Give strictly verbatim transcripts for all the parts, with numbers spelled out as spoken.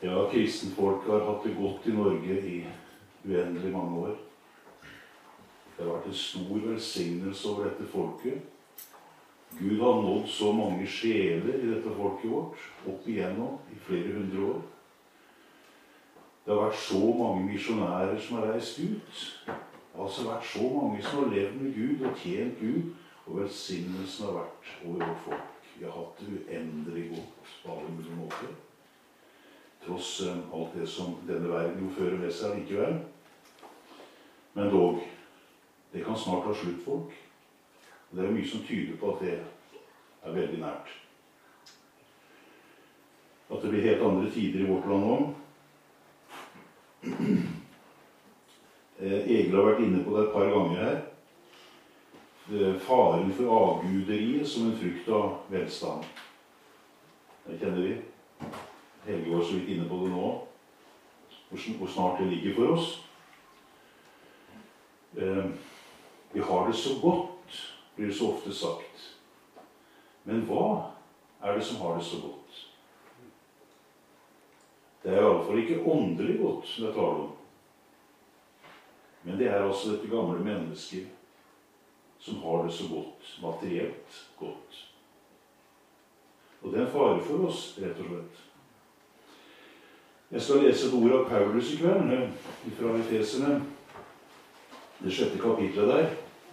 Ja, kristenfolk har hatt det godt i Norge i uendelig mange år. Det har vært en stor velsignelse over dette folket. Gud har nådd så mange sjeler i dette folket vårt, opp igjennom i flere hundre år. Det har vært så mange misjonærer som har reist ut. Det har altså vært så mange som har levd med Gud og tjent Gud, og velsignelsen har vært over vårt folk. Vi har hatt det uendelig godt på alle mulige måter. Tross alt det som denne verden jo fører med seg likevel. Men dog, det kan snart ha slutt, folk. Og det er mye som tyder på at det er veldig nært. At det blir helt andre tider i vårt land nå. Egil har vært inne på det et par ganger her. Faren for avguderiet som en frukt av velstand. Det kjenner vi. Helge var så vidt inne på det nå, hvor snart det ligger for oss. Vi har det så godt, blir det så ofte sagt. Men hva er det som har det så godt? Det er i alle fall ikke åndelig godt det taler om. Men det er altså dette gamle mennesket som har det så godt, materielt godt. Og det er en fare for oss, rett og slett. Jeg skal lese et ord av Paulus i kveld, fra Efeserne, det sjette kapitlet der.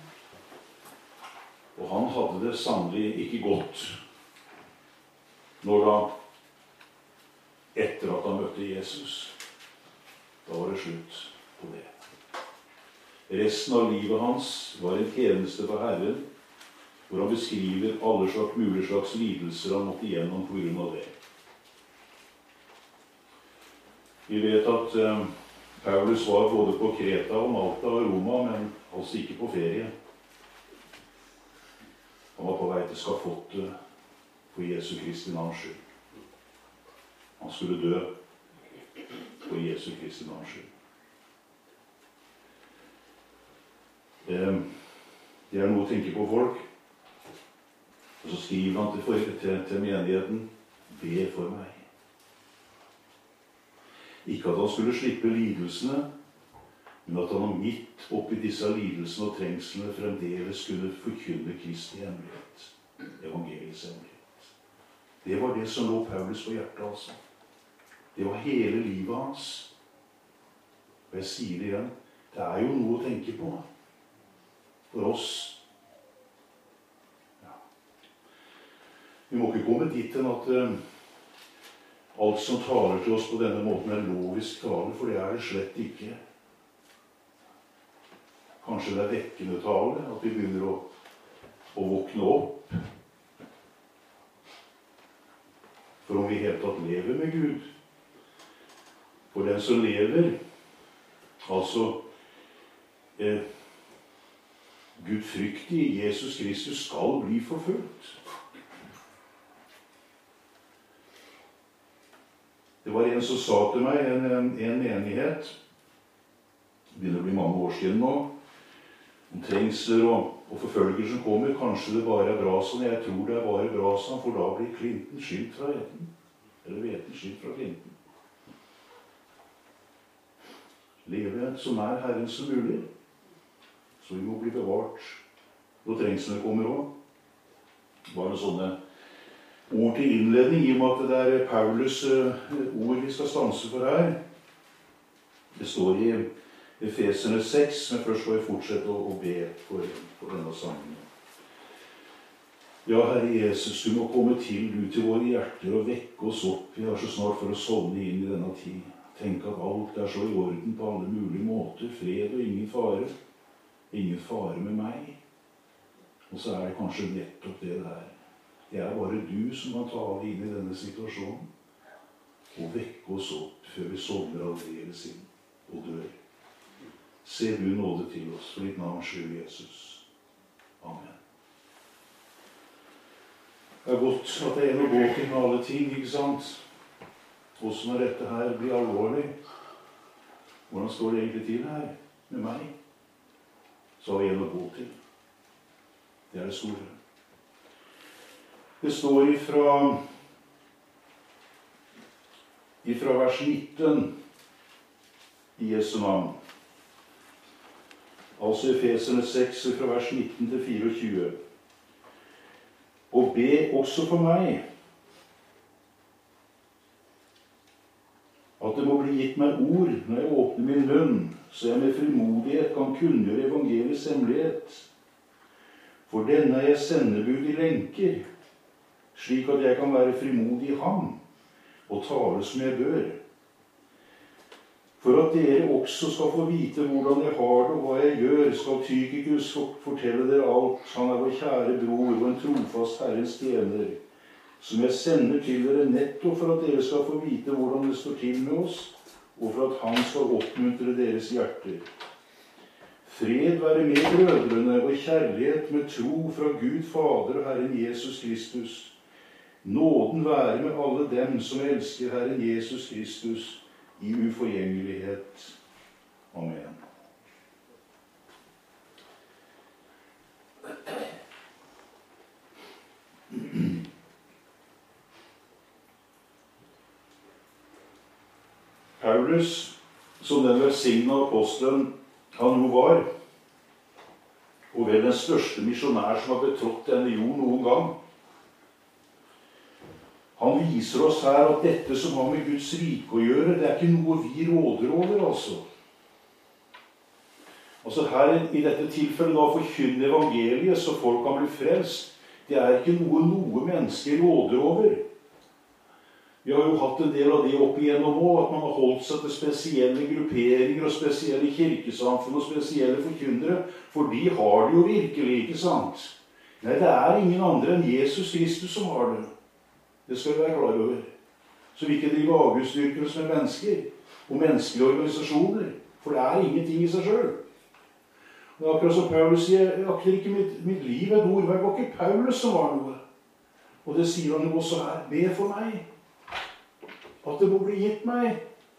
Og han hadde det sannelig ikke godt når da, etter at han møtte Jesus. Da var det slutt på det. Resten av livet hans var en tjeneste for Herren, hvor han beskriver alle slags mulige slags lidelser han måtte igjennom på grunn av det. Vi vet at eh, Paulus var både på Kreta og Malta og Roma, men altså ikke på ferie. Han var på vei til skafottet for Jesu Kristi navns skyld. Han skulle dø for Jesu Kristi navns skyld. Eh, det er noe å tenke på, folk. Og så skriver han til, til, til menigheten: be for meg. Ikke at han skulle slippe lidelsene, men at han midt oppi disse lidelsene og trengslene fremdeles skulle forkynne Kristi hemmelighet. Evangeliets hemmelighet. Det var det som lå Paulus på hjertet, altså. Det var hele livet hans. Og jeg sier det igjen, det er jo noe å tenke på for oss. Ja. Vi må ikke komme dit til at uh, alt som taler til oss på denne måten er lovisk tale, for det er det slett ikke. Kanskje det er vekkende tale, at vi begynner å, å våkne opp. For om vi helt tatt lever med Gud. For den som lever, altså eh, Gud fryktig i Jesus Kristus skal bli forfulgt. Det var en som sa til meg, en, en, en menighet, det begynner å bli mange år siden nå, om trengsler og, og forfølger som kommer. Kanskje det bare er bra sånn. Jeg tror det er bare bra sånn, for da blir klinten skilt fra hveten. Eller hveten skilt fra klinten. Leve så nær Herren som mulig, så vi må bli bevart når trengslene kommer også. Bare sånne ord til innledning, i og med at det er Paulus uh, ord vi skal stanse for her. Det står i Efeserne seks, men først skal vi fortsette å, å be for, for denne sammenhengen. Ja, Herre Jesus, du må komme til du til våre hjerter og vekke oss opp. Vi er så snart for å sovne inn i denne tid. Tenk at alt er så i orden på alle mulige måter. Fred og ingen fare. Ingen fare med meg. Og så er det kanskje nettopp det der. Det er bare du som kan ta av inn i denne situasjonen og vekke oss opp før vi sovner aldeles inn og dør. Se du nåde til oss for ditt navns skyld, Jesus. Amen. Det er godt at det er en å gå til med alle ting, ikke sant? Hvordan er dette her blir alvorlig? Hvordan står det egentlig til her med meg? Så har vi en å gå til. Det er det store. Det står ifra ifra vers nitten i Jesu navn. Altså Efeserne seks fra vers nitten til fireogtjue. Og be også for meg at det må bli gitt meg ord når jeg åpner min munn, så jeg med frimodighet kan kunngjøre evangeliets hemmelighet. For denne er jeg sendebud i lenker, slik at jeg kan være frimodig i ham og tale som jeg bør. For at dere også skal få vite hvordan jeg har det og hva jeg gjør, skal Tykikus fortelle dere alt. Han er vår kjære bror og en trofast Herrens tjener, som jeg sender til dere nettopp for at dere skal få vite hvordan det står til med oss, og for at han skal oppmuntre deres hjerter. Fred være med brødrene og kjærlighet med tro fra Gud Fader og Herren Jesus Kristus. Nåden være med alle dem som elsker Herren Jesus Kristus i uforgjengelighet. Amen. Paulus, som den velsignede apostelen han jo var, og vel den største misjonær som har betrådt denne jord noen gang, han viser oss her at dette som har med Guds rike å gjøre, det er ikke noe vi råder over, altså. Altså her i dette tilfellet da forkynne evangeliet så folk kan bli frelst, det er ikke noe noe mennesker råder over. Vi har jo hatt en del av det opp igjennom også, at man har holdt seg til spesielle grupperinger og spesielle kirkesamfunn og spesielle forkyndere, for de har det jo virkelig, ikke sant? Nei, det er ingen andre enn Jesus Kristus som har det. Det skal vi være klar over. Så vi ikke driver avgudsdyrkelse med mennesker og menneskelige organisasjoner, for det er ingenting i seg selv. Det er akkurat som Paulus sier, jeg akter ikke mitt, mitt liv et ord, det var ikke Paulus som var noe. Og det sier han jo også her, be for meg, at det må bli gitt meg.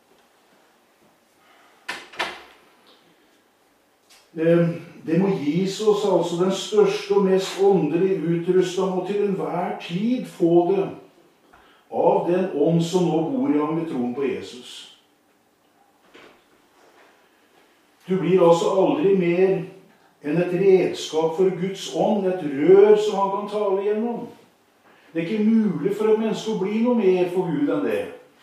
Det, det må gis oss altså den største og mest åndelige utrustning, og til enhver tid få det av den ånd som nå bor i ham ved troen på Jesus. Du blir altså aldri mer enn et redskap for Guds ånd, et rør som han kan tale gjennom. Det er ikke mulig for et menneske å bli noe mer for Gud enn det.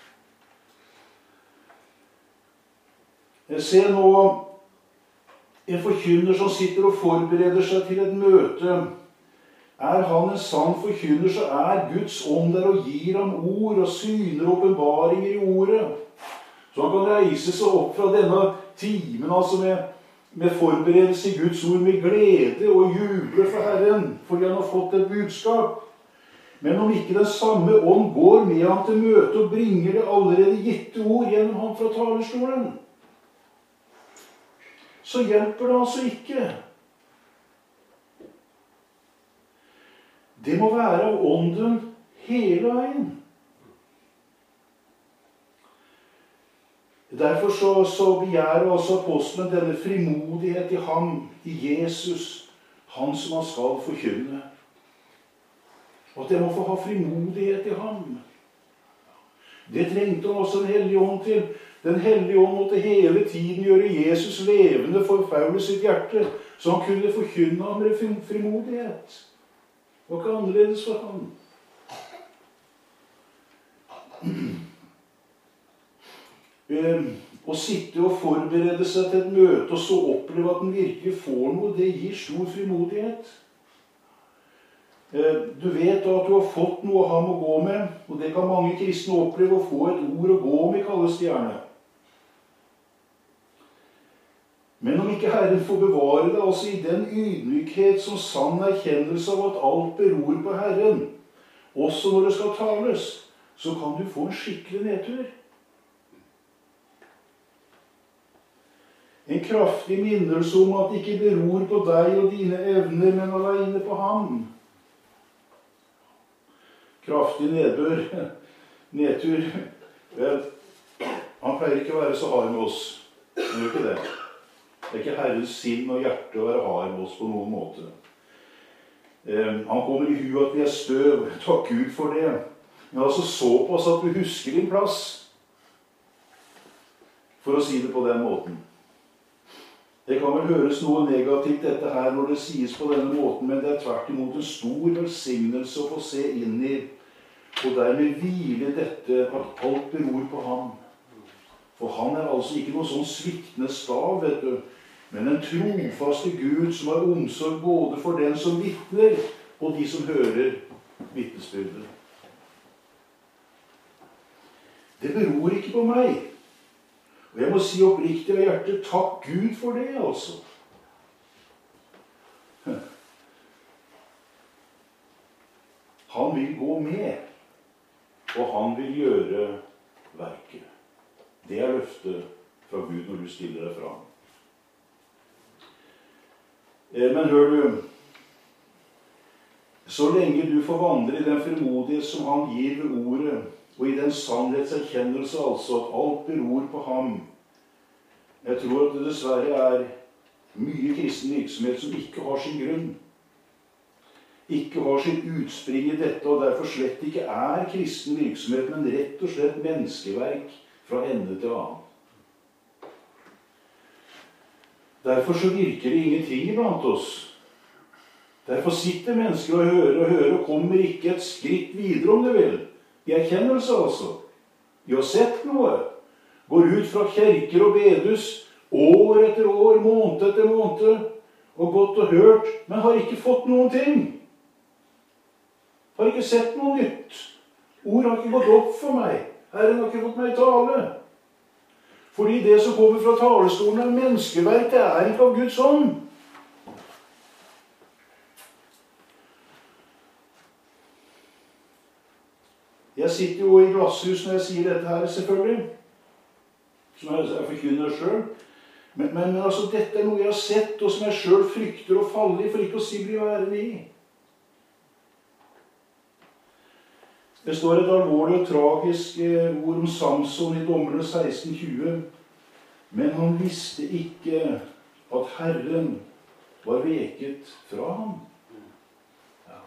Jeg ser nå en forkynner som sitter og forbereder seg til et møte. Er han en sann forkynner, så er Guds ånd der og gir ham ord og syner og åpenbaringer i ordet. Så han kan reise seg opp fra denne timen, altså med, med forberedelse i Guds ord, med glede og juble for Herren, fordi han har fått et budskap. Men om ikke den samme ånd går med ham til møte og bringer det allerede gitte ord gjennom ham fra talerstolen, så hjelper det altså ikke. Det må være av ånden hele veien. Derfor så, så begjærer altså apostelen denne frimodighet i ham, i Jesus, han som han skal forkynne. Og at jeg må få ha frimodighet i ham. Det trengte han også den hellige ånd til. Den hellige ånd måtte hele tiden gjøre Jesus levende for Paulus sitt hjerte, så han kunne forkynne ham med frimodighet. Det var ikke annerledes for ham. Å sitte og forberede seg til et møte, og så oppleve at den virkelig får noe, det gir stor frimodighet. Du vet da at du har fått noe å ha med å gå med, og det kan mange kristne oppleve, å få et ord å gå med, kalles det gjerne. Men om ikke Herren får bevare det, altså i den ydmykhet som sann erkjennelse av at alt beror på Herren, også når det skal tales, så kan du få en skikkelig nedtur. En kraftig minnelse om at det ikke beror på deg og dine evner, men alene på ham. Kraftig nedbør, nedtur. Vel, han pleier ikke å være så hard med oss. Han gjør ikke det. Det er ikke Herrens sinn og hjerte å være hard med oss på noen måte. Eh, han kommer i hu at vi er støv. Takk Gud for det. Men altså såpass at du husker din plass. for å si det på den måten. Det kan vel høres noe negativt dette her når det sies på denne måten, men det er tvert imot en stor velsignelse å få se inn i, og dermed hvile dette at alt beror på ham. For han er altså ikke noe sånn sviktende stav, vet du, men en trofaste Gud som har omsorg både for den som vitner, og de som hører vitnesbyrdet. Det beror ikke på meg. Og jeg må si oppriktig av hjertet, takk Gud for det, altså. Han vil gå med, og han vil gjøre verket. Det er løftet fra Gud når du stiller deg fram. Men hør du, så lenge du får vandre i den frimodighet som han gir ved ordet, og i den sannhetserkjennelse altså at alt beror på ham. Jeg tror at det dessverre er mye kristen virksomhet som ikke har sin grunn. Ikke har sin utspring i dette, og derfor slett ikke er kristen virksomhet, men rett og slett menneskeverk fra ende til annen. Derfor så virker det ingenting blant oss. Derfor sitter mennesker og hører og hører og kommer ikke et skritt videre om det vil. I erkjennelse altså. Vi har sett noe. Går ut fra kjerker og bedehus år etter år, måned etter måned, og gått og hørt, men har ikke fått noen ting. Har ikke sett noe nytt. Ord har ikke gått opp for meg. Herren har ikke fått meg tale. Fordi det som kommer fra talerstolen er menneskeverk, det er ikke av Guds ånd. Jeg sitter jo i glasshus når jeg sier dette her, selvfølgelig. Som jeg er forkynner selv. Men, men, men altså, dette er noe jeg har sett, og som jeg selv frykter å falle i, for ikke å si bli værende i. Det står et alvorlig og tragisk ord om Samson i Dommerne seksten tjue. Men han visste ikke at Herren var veket fra ham. Ja.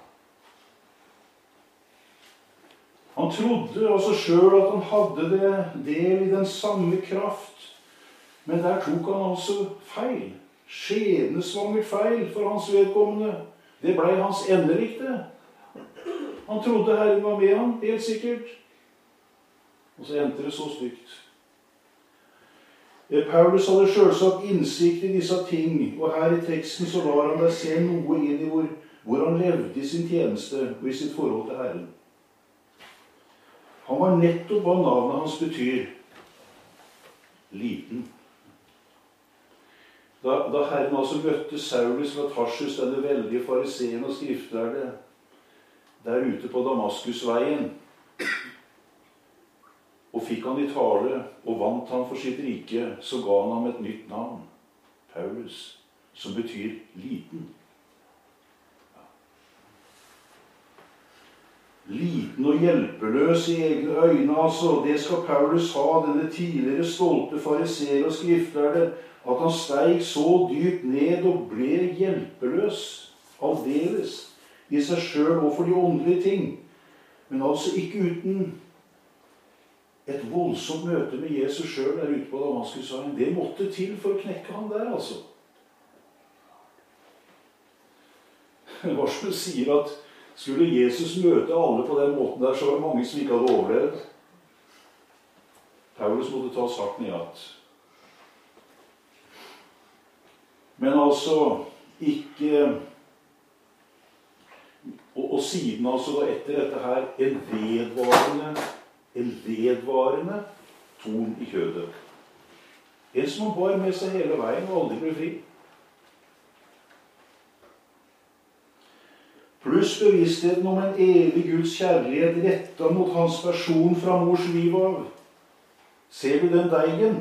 Han trodde altså selv at han hadde det del i den samme kraft. Men der tok han altså feil. Skjebnesvangert feil for hans vedkommende. Det ble hans endelikte. Han trodde Herren var med ham, helt sikkert. Og så endte det så stygt. Paulus hadde selvsagt innsikt i disse ting, og her i teksten så lar han deg se noe inn i hvor, hvor han levde i sin tjeneste og i sitt forhold til Herren. Han var nettopp hva navnet hans betyr. Liten. Da, da Herren altså møtte Saulus fra Tarsus, denne veldige fariseen og skriftlærde, der ute på Damaskusveien, og fikk han i tale og vant han for sitt rike, så ga han ham et nytt navn, Paulus, som betyr liten. Ja. Liten og hjelpeløs i egne øyne, altså, det skal Paulus ha, denne tidligere stolte fariseer og skriftlærde, at han steg så dypt ned og ble hjelpeløs, aldeles, i seg selv og for de åndelige ting, men altså ikke uten et voldsomt møte med Jesus selv der ute på Damaskusveien. Det måtte til for å knekke ham der, altså. Det var som du sier at skulle Jesus møte alle på den måten der, så var det mange som ikke hadde overlevd. Paulus måtte ta saken i at. Men altså ikke... Og, og siden altså da etter dette her en vedvarende, en vedvarende ton i kjødet. En som han bar med seg hele veien og aldri ble fri. Pluss bevisstheten om en evig Guds kjærlighet rettet mot hans person fra mors liv av. Ser du den deigen?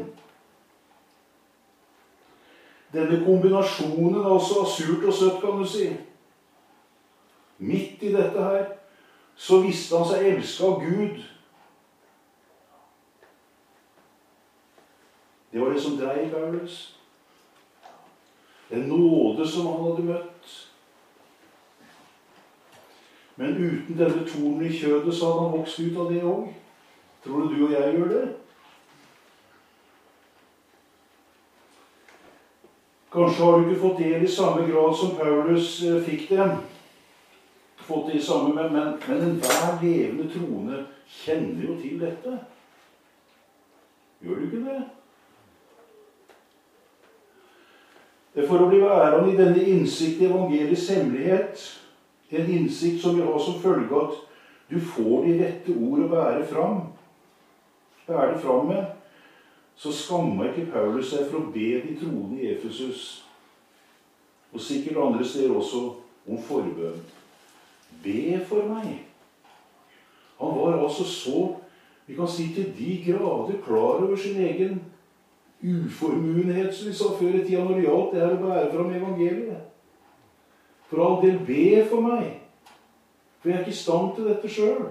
Denne kombinasjonen altså av surt og søtt, kan du si. Midt i dette her, så visste han seg elsket av Gud. Det var det som drev Paulus. En nåde som han hadde møtt. Men uten denne tonen i kjødet, så hadde han vokst ut av det også. Tror du du og jeg gjør det? Kanskje har du ikke fått del i samme grad som Paulus fikk det. Fått det i samme, men, men, men enhver levende troende kjenner jo til dette. Gjør du ikke det? Det er for å bli værende i denne innsikt i evangeliets hemmelighet, en innsikt som vil ha som følge at du får de rette ord å bære fram. Bære det fram med, så skammer ikke Paulus seg for å be de troende i Efesus, og sikkert andre steder også, om forbønn. Be for meg. Han var altså så, vi kan si til de grader, klar over sin egen uformuenhet, som vi sa før i tida, når det gjaldt det her å bære fram evangeliet. For all del, be for meg. For jeg er ikke i stand til dette selv.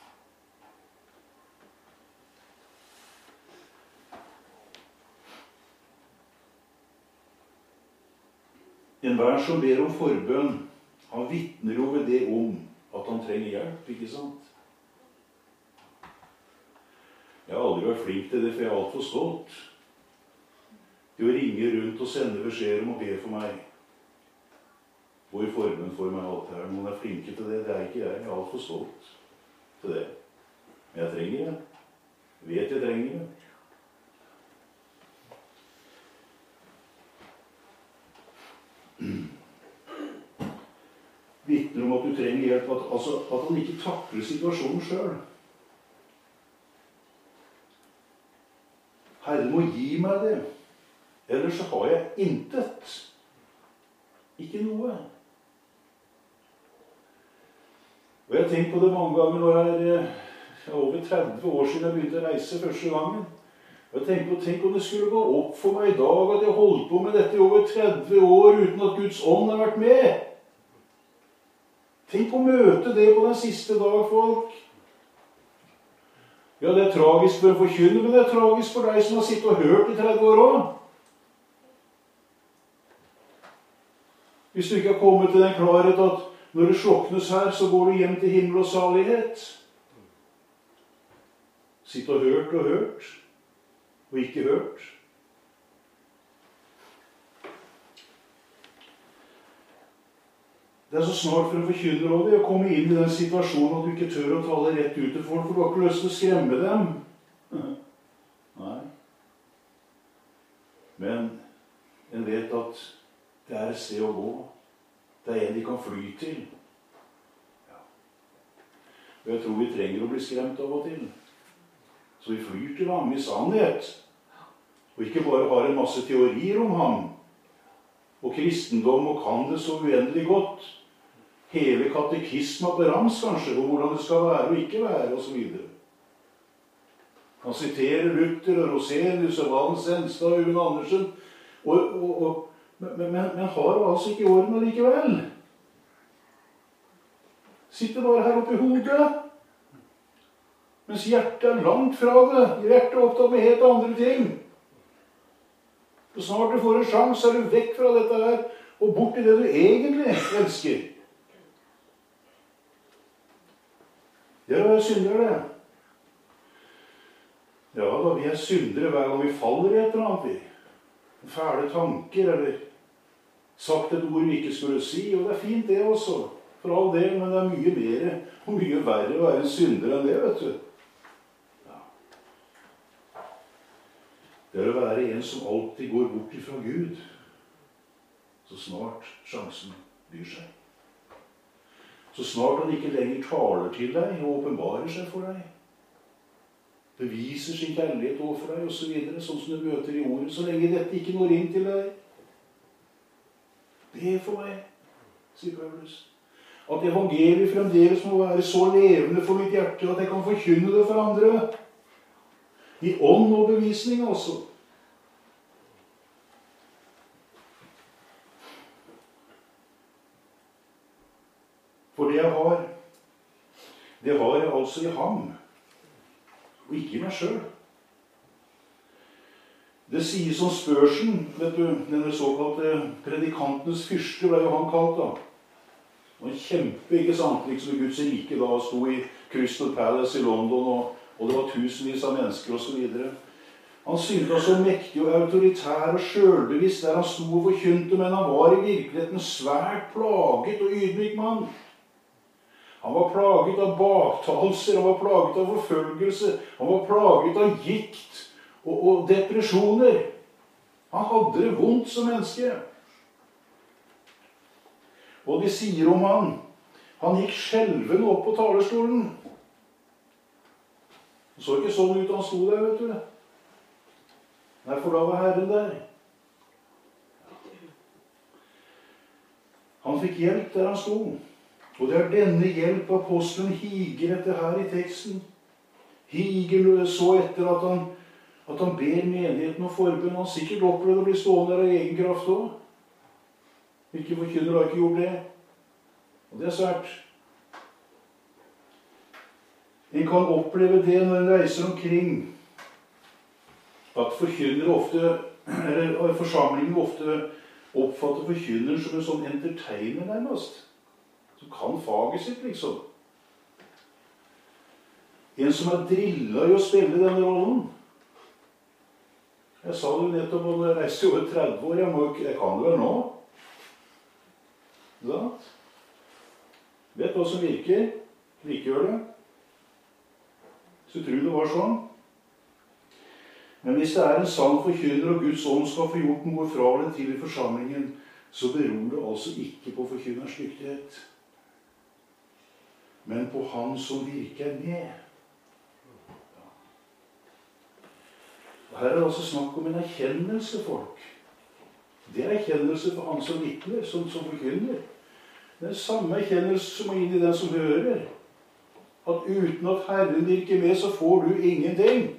Enhver som ber om forbønn, han vitner jo ved det om at han trenger hjelp, ikke sant? Jeg har aldri vært flink til det, for jeg er alt for stolt. Til å ringe rundt og sende beskjed om å be for meg. Hvor forbønn for meg alt her. Noen er flinke til det, det er ikke jeg. Jeg er alt for stolt til det. Men jeg trenger det. Jeg vet jeg trenger det. Vitner om at du trenger hjelp, at, altså, at han ikke takler situasjonen selv. Herren må gi meg det, ellers så har jeg intet. Ikke noe. Og jeg har tenkt på det mange ganger når jeg er over tretti år siden jeg begynte å reise første gangen. Og jeg tenkte på, tenk om det skulle gå opp for meg i dag at jeg holdt på med dette i over tretti år uten at Guds ånd har vært med. Tenk å møte det på den siste dag, folk. Ja, det er tragisk for en forkynner, men det er tragisk for deg som har sittet og hørt i tretti år også. Hvis du ikke har kommet til den klarhet at når det sloknes her, så går du hjem til himmel og salighet. Sitt og hørt og hørt, og ikke hørt. Det er så snart for en forkynner også det å komme inn i den situasjonen at du ikke tør å tale rett ut til folk, for du har ikke lyst til å skremme dem. Nei. Men en vet at det er et sted å gå. Det er en de kan fly til. Ja. Og jeg tror vi trenger å bli skremt av og til. Så vi flyr til ham i sannhet. Og ikke bare har en masse teorier om ham. Og kristendom og kan det så uendelig godt. Hele katekisma på rams kanskje, om hvordan det skal være og ikke være, og så videre. Han siterer Luther og Rosenius og Valen Senstad og Uven Andersen, og, og, og, men, men, men har altså ikke orden allikevel. Sitter bare her oppe i hodet, mens hjertet er langt fra det. Hjertet er opptatt med helt andre ting. Så snart du får en sjans, er du vekk fra dette her, og bort til det du egentlig elsker. Det er å være syndere, det. Ja da, vi er syndere hver gang vi faller i et eller annet, vi. Fæle tanker, eller sagt et ord vi ikke skulle si, og det er fint det også, for all del, men det er mye mer, og mye verre å være en synder enn det, vet du. Ja. Det er å være en som alltid går bort ifra Gud, så snart sjansen byr seg. Så snart han ikke lenger taler til deg og åpenbarer seg for deg, beviser sin kjærlighet overfor deg og så videre, sånn som du møter i ordet, så lenge dette ikke når inn til deg. Be for meg, sier Paulus. At evangeliet fremdeles må være så levende for mitt hjerte at jeg kan forkynne det for andre. I ånd og bevisning, altså. For det jeg har, det har jeg altså i ham, og ikke i meg selv. Det sies om Spurgeon, vet du, denne såkalte predikantenes fyrste ble jo han kalt da. Og en kjempe, ikke sant, liksom i Guds rike da, sto i Crystal Palace i London, og, og det var tusenvis av mennesker og så videre. Han syntes så mektig og autoritær og selvbevisst der han sto og forkynte, men han var i virkeligheten svært plaget og ydmyk mann. Han var plaget av baktalelser, han var plaget av forfølgelse, han var plaget av gikt og, og depresjoner. Han hadde det vondt som menneske. Og de sier om han, han gikk skjelvende opp på talerstolen. Det så ikke sånn ut han sto der, vet du. Nei, for da var Herren der. Han fikk hjelp der han sto. Og det er denne hjelp apostelen higer etter her i teksten. Higer så etter at han, at han ber menigheten og forbund. Han sikkert opplevde å bli stående der av egen kraft også. Hvilke forkynner har ikke gjort det? Og det er svært. En kan oppleve det når en reiser omkring, at forkynnere ofte, eller forsamlingen ofte oppfatter forkynneren som en sånn entertainer nærmest, som kan faget sitt, liksom. En som er drillet i å spille denne rollen. Jeg sa det nettopp, og jeg reiste over tretti år, jeg, må, jeg kan det vel nå. Da. Vet hva som virker, vi ikke gjør det. Så tror det var sånn. Men hvis det er en sann forkynner og Guds ånd skal få gjort noe fra eller til i forsamlingen, så beror det altså ikke på forkynnerens dyktighet, men på han som virker med. Og her er det altså snakk om en erkjennelse, folk. Det er erkjennelse for han som vitner, som, som forkynner. Det er samme erkjennelse som må inn i den som hører. At uten at Herren virker med, så får du ingenting.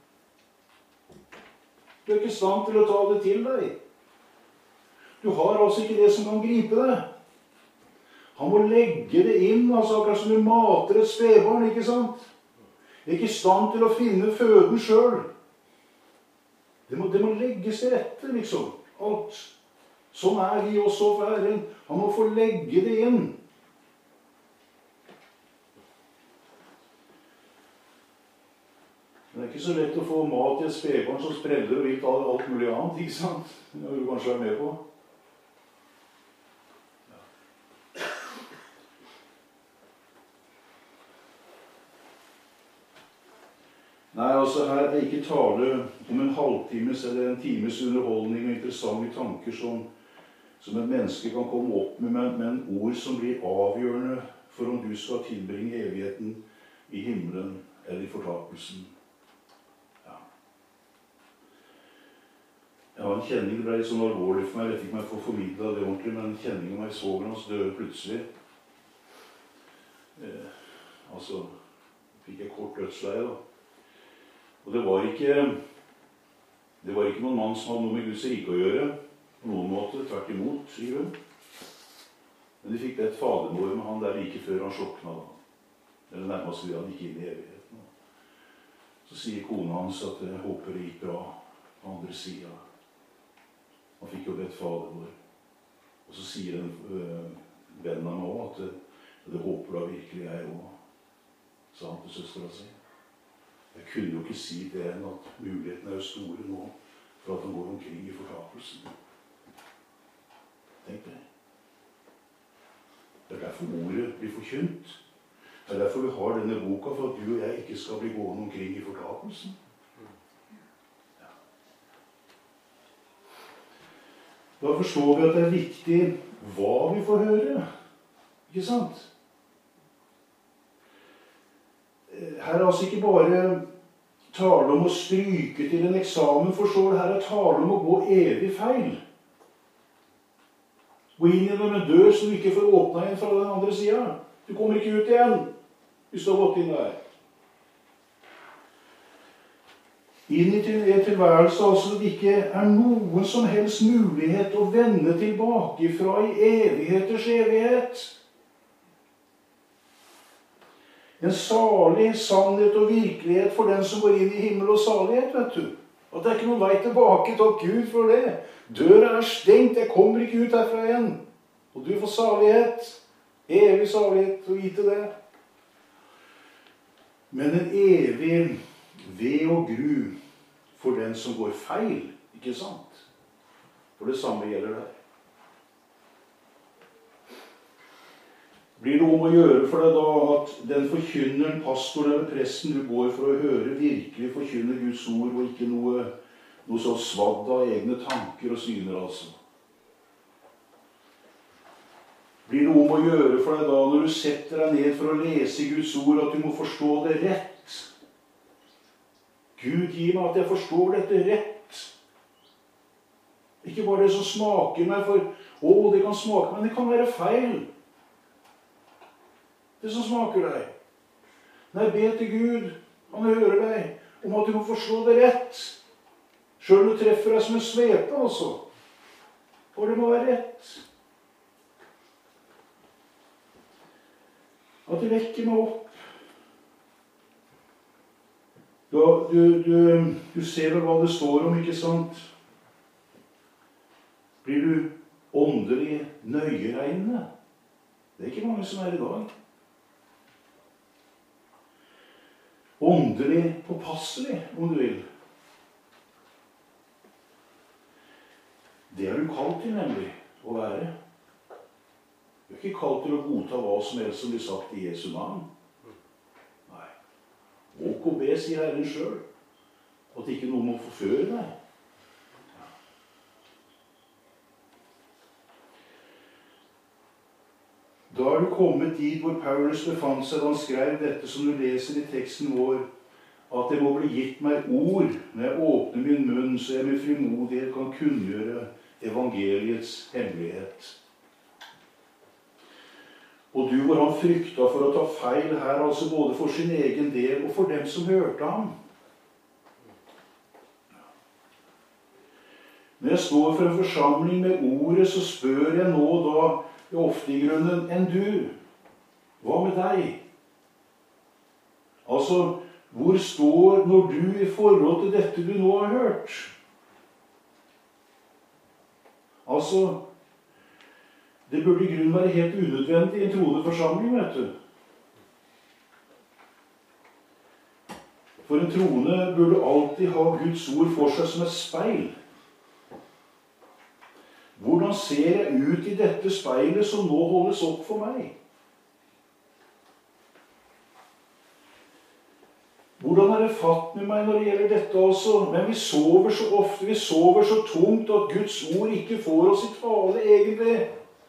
Du er ikke i stand til å ta det til deg. Du har altså ikke det som kan gripe deg. Han må legge det inn, altså akkurat som du mater et spedbarn, ikke sant? Du er ikke i stand til å finne føden selv. Det må, det må legges til rette, liksom. Alt. Sånn er vi også for Herren. Han må få legge det inn. Det er ikke så lett å få mat i et spedbarn som spreller og vilt alt, alt mulig annet, ikke sant? Det må du kanskje være med på. Ja. Nei, altså her er ikke tale om en halvtimes eller en times underholdning og interessante tanker som, som et menneske kan komme opp med, men, men ord som blir avgjørende for om du skal tilbringe evigheten i himmelen eller i fortapelsen. Jeg har en kjenning, det ble litt sånn alvorlig for meg, jeg vet ikke om jeg får formidlet det ordentlig, men en kjenning av meg svogeren hans døde plutselig. Eh, altså, fikk jeg kort dødsleie da. Og det var ikke, det var ikke noen mann som hadde noe med Guds rike å gjøre, på noen måte, tvert imot, sier hun. Men de fikk bedt fadermor med han der like før han slokna da. Det er det nærmeste vi hadde ikke inn i evigheten. Så sier kona hans at jeg håper det gikk bra på andre siden. Han fikk jo bedt fadermor. Og så sier en øh, venn av nå at det, det håper da virkelig jeg også, sa han til søstera si. Jeg kunne jo ikke si det enn at mulighetene er jo store nå for at han går omkring i fortapelsen. Tenk det. Det er derfor ordet blir forkynt. Det er derfor vi har denne boka, for at du og jeg ikke skal bli gående omkring i fortapelsen. Da forstår vi at det er viktig hva vi får høre. Ikke sant? Her er altså ikke bare tale om å stryke til en eksamen, forstår du? Her er tale om å gå evig feil. Gå inn gjennom en dør som du ikke får åpne igjen fra den andre siden. Du kommer ikke ut igjen hvis du har gått inn der. Inn i en tilværelse altså det ikke er noen som helst mulighet å vende tilbake fra i evigheters evighet. En salig sannhet og virkelighet for den som går inn i himmel og salighet, vet du. At det er ikke noen vei tilbake, takk Gud for det. Døra er stengt, jeg kommer ikke ut herfra igjen. Og du får salighet, evig salighet, å vite det. Men en evig ved og gru for den som går feil, ikke sant? For det samme gjelder der. Blir det om å gjøre for deg da at den forkynneren, pastoren eller presten du går for å høre, virkelig forkynner Guds ord, og ikke noe, noe så svadd av egne tanker og syner, altså? Blir det om å gjøre for deg da når du setter deg ned for å lese Guds ord, at du må forstå det rett? Gud, gi meg at jeg forstår dette rett. Ikke bare det som smaker meg, for å, det kan smake, men det kan være feil. Det som smaker deg. Nei, be til Gud, han hører deg, om at du må forstå det rett. Selv om du treffer deg som en svepe, altså. For det må være rett. At det vekker meg opp. Du, du, du, du ser vel hva det står om, ikke sant? Blir du åndelig nøyeregnende? Det er ikke mange som er i dag. Åndelig påpasselig, om du vil. Det er du kalt til, nemlig, å være. Du er ikke kalt til å godta hva som helst som blir sagt i Jesu navn. Nei. Våg og be, sier Herren selv, at ikke noen må forføre deg. Ja. Da er du kommet dit hvor Paulus befant seg da han skrev dette som du leser i teksten vår, at det må bli gitt meg ord når jeg åpner min munn, så jeg med frimodighet kan kunngjøre evangeliets hemmelighet. Og du hvor han frykta for å ta feil her, altså både for sin egen del og for dem som hørte ham. Når jeg står for en forsamling med ordet, så spør jeg nå da, ofte i grunnen, enn du, hva med deg? Altså, hvor står når du i forhold til dette du nå har hørt? Altså, det burde i grunnen være helt unødvendig i en troende forsamling, vet du. For en troende burde alltid ha Guds ord for seg som et speil. Hvordan ser jeg ut i dette speilet som nå holdes opp for meg? Hvordan er det fatt med meg når det gjelder dette også? Men vi sover så ofte, vi sover så tungt at Guds ord ikke får oss i tale egentlig.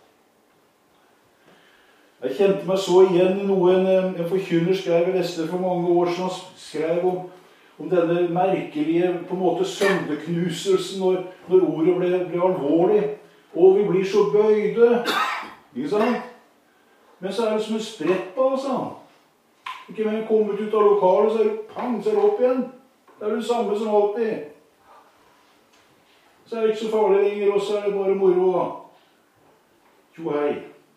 Jeg kjente meg så igjen i noe en, en forkynner skrev jeg leste for mange år siden. Han skrev om, om denne merkelige på en måte søndeknuselsen når, når ordet ble, ble alvorlig. Og vi blir så bøyde. Ikke sant? Men så er det som en sprett på oss, han. Ikke når jeg kommer ut av lokalet, så er det pang, så er det opp igjen. Det er det samme som alltid. Så er det ikke så farlig lenger, og så er det bare moro. Jo, hei.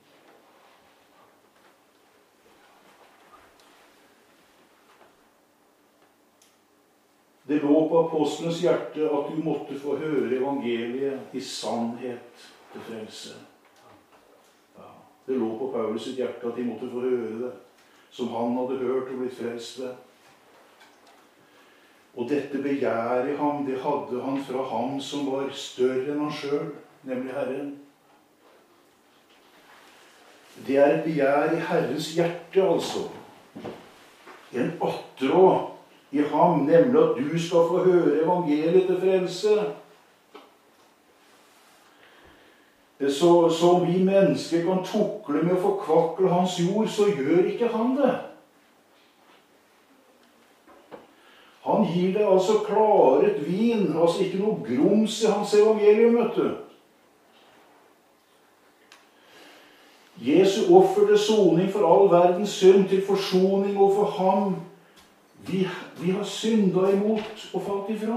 Det lå på apostelens hjerte at du måtte få høre evangeliet i sannhet til frelse. Ja, det lå på Paulus sitt hjerte at de måtte få høre det, som han hadde hørt og blitt frelst ved. Og dette begjæret ham, det hadde han fra ham som var større enn han selv, nemlig Herren. Det er et begjær i Herrens hjerte, altså. En åtteråd i ham, nemlig at du skal få høre evangeliet til frelse. Så som vi mennesker kan tukle med å forkvakle hans jord, så gjør ikke han det. Han gir det altså klaret vin, altså ikke noe grums i hans evangelium, vet du. Jesu offer til soning for all verdens synd, til forsoning og for ham. Vi, vi har syndet imot og falt ifra.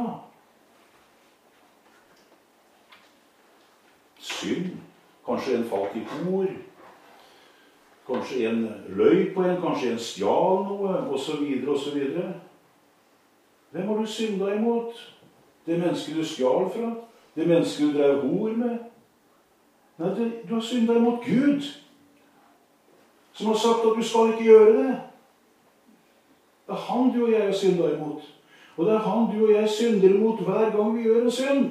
Synd. Kanskje en falt i kor. Kanskje en løy på en, kanskje en stjal noe, og så videre, og så videre. Hvem har du syndet imot? Det mennesket du stjal fra? Det mennesket du drev hor med? Nei, det, du har syndet imot Gud, som har sagt at du skal ikke gjøre det. Det er han du og jeg har syndet imot. Og det er han du og jeg synder mot hver gang vi gjør en synd.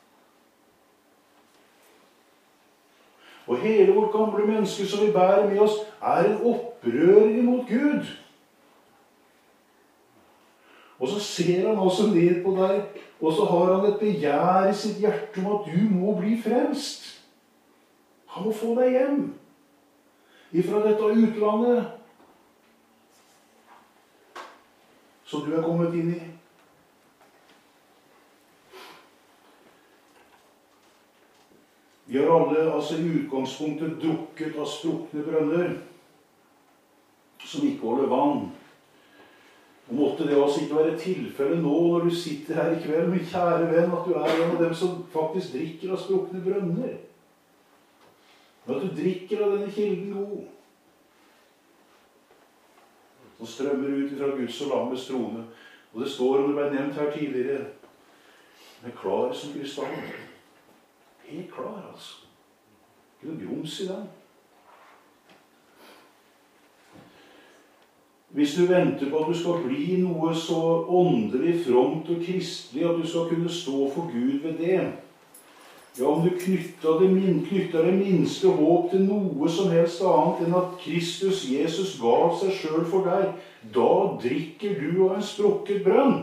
Og hele vårt gamle menneske som vi bærer med oss, er en opprører imot Gud. Og så ser han også ned på deg, og så har han et begjær i sitt hjerte om at du må bli frelst. Han må få deg hjem ifra dette utlandet som du er kommet inn i. Vi har alle altså i utgangspunktet drukket av sprukne brønner som ikke holder vann. Og måtte det altså ikke være tilfelle nå når du sitter her i kveld, min kjære venn, at du er en av dem som faktisk drikker av sprukne brønner. Men at du drikker av denne kilden god, som strømmer ut fra Guds og lammets trone. Og det står, og det ble nevnt her tidligere, den er klar som krystall. Helt klar, altså. Ikke noe grums i den. Hvis du venter på at du skal bli noe så åndelig, fromt og kristelig, at du skal kunne stå for Gud ved det, ja, om du knytter det, knytter det minste håp til noe som helst annet enn at Kristus, Jesus, gav seg selv for deg, da drikker du av en sprukket brønn.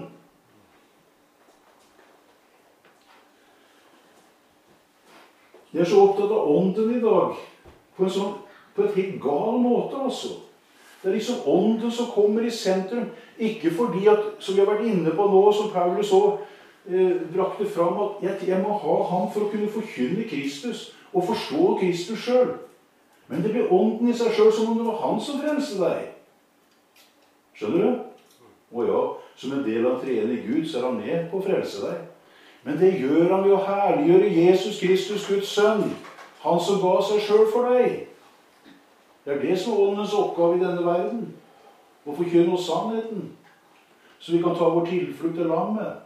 Jeg er så opptatt av ånden i dag, på en sånn, på et helt gal måte, altså. Det er liksom ånden som kommer i sentrum, ikke fordi at, som vi har vært inne på nå, som Paulus så eh, brakte fram, at jeg, jeg må ha ham for å kunne forkynne Kristus, og forstå Kristus selv. Men det blir ånden i seg selv som om det var han som frelste deg. Skjønner du? Og ja, som en del av treenig Gud, så er han med på å frelse deg. Men det gjør han ved å herliggjøre Jesus Kristus, Guds sønn, han som ga seg selv for deg. Det er det som er åndens oppgave i denne verden, å forkynne oss sannheten, så vi kan ta vår tilflukt til lammet.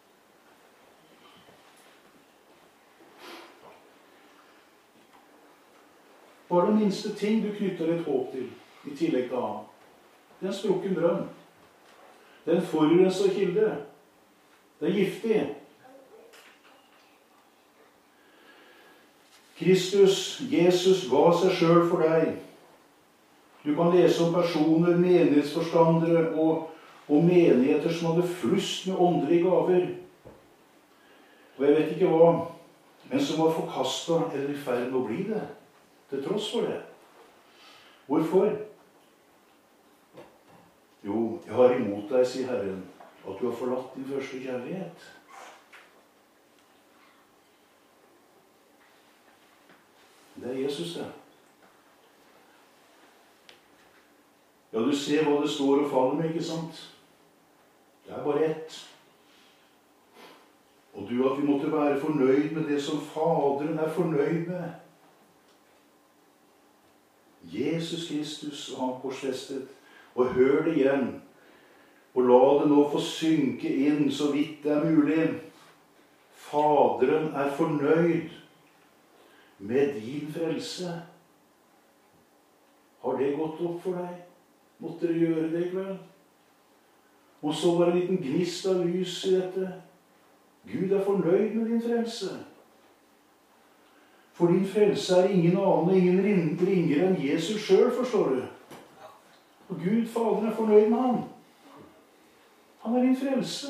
Bare den minste ting du knytter et håp til, i tillegg til han. Det er en sprukken brønn. Det er en forurenset kilde. Det er giftig. Kristus, Jesus, ga seg selv for deg. Du kan lese om personer, menighetsforstandere og, og menigheter som hadde flust med åndelige gaver. Og jeg vet ikke hva, men som var forkastet eller i ferd med å bli det, til tross for det. Hvorfor? Jo, jeg har imot deg, sier Herren, at du har forlatt din første kjærlighet. Det er Jesus, det. Ja, du ser hva det står og faller med, ikke sant? Det er bare ett. Og du, at vi måtte være fornøyd med det som Faderen er fornøyd med. Jesus Kristus og han korsfestet. Og hør det igjen. Og la det nå få synke inn så vidt det er mulig. Faderen er fornøyd med din frelse. Har det gått opp for deg? Måtte dere gjøre det i kveld? Og så var det en liten gnist av lys i dette. Gud er fornøyd med din frelse. For din frelse er ingen annen og ingen ringere enn Jesus selv, forstår du. Og Gud, Faderen, er fornøyd med ham. Han er din frelse.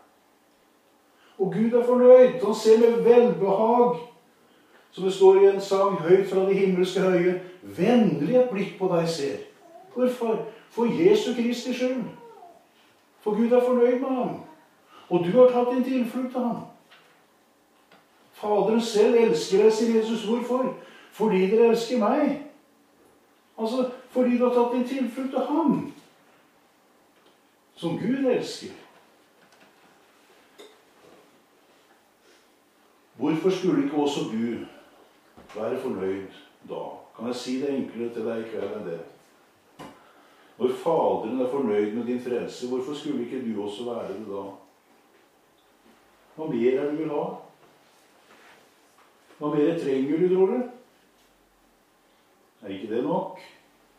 Og Gud er fornøyd. Han ser med velbehag, som det står i en sang, høyt fra de himmelske høye, vennlig et blikk på deg ser. Hvorfor? For Jesu Kristi skyld. For Gud er fornøyd med ham. Og du har tatt din tilflukt til ham. Faderen selv elsker deg, sier Jesus. Hvorfor? Fordi dere elsker meg. Altså, fordi du har tatt din tilflukt til ham. Som Gud elsker. Hvorfor skulle ikke også du være fornøyd da? Kan jeg si det enklere til deg i kveld enn det? Når Faderen er fornøyd med din frelse, hvorfor skulle ikke du også være det da? Hva mer er det du vil ha? Hva mer trenger du, tror du? Er ikke det nok?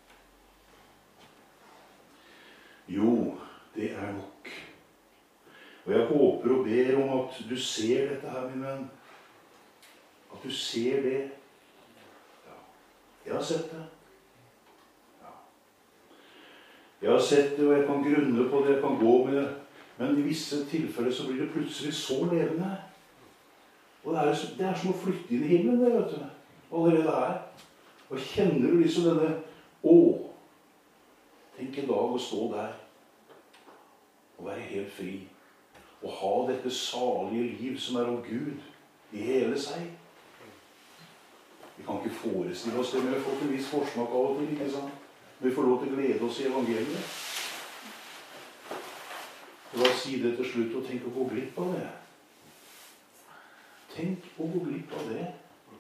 Jo, det er nok. Og jeg håper og ber om at du ser dette her, min venn. At du ser det. Ja. Jeg har sett det. Ja. Jeg har sett det, og jeg kan grunne på det, jeg kan gå med det. Men i visse tilfeller så blir det plutselig så levende. Og det er, det er som å flytte inn i himmelen, det, vet du. Allerede her. Og kjenner du liksom denne å, tenk en dag å stå der og være helt fri. Og ha dette salige liv som er av Gud i hele seg. Vi kan ikke forestille oss det, men vi får en viss forsmak av og til, ikke sant? Vi får lov til å glede oss i evangeliet. Og da si det til slutt, og tenk å gå glipp av det. Tenk å gå glipp av det.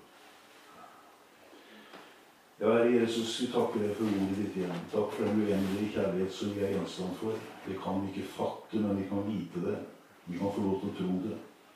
Ja, Herre Jesus, vi takker deg for ordet ditt igjen. Takk for den uendelige kjærlighet som vi er gjenstand for. Det kan vi ikke fatte, men vi kan vite det. Vi kan få lov til å tro det.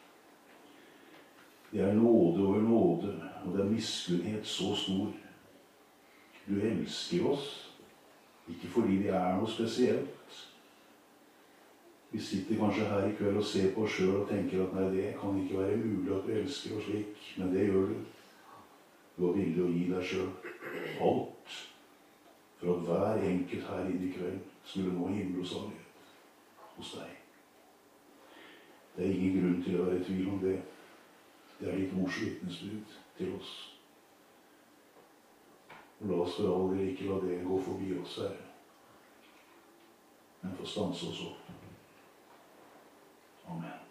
Det er nåde over nåde, og det er miskunnhet så stor. Du elsker oss, ikke fordi vi er noe spesielt. Vi sitter kanskje her i kveld og ser på oss selv og tenker at nei, det kan ikke være mulig at du elsker oss slik, men det gjør du. Du var villig å gi deg selv alt for at hver enkelt her inne i kveld skulle nå himmel og salighet hos deg. Det er ingen grunn til å være i tvil om det. Det er ditt ords vitnesbyrd til oss. Og la oss for all del ikke la det gå forbi oss, Herre, men få stanse oss opp. Amen.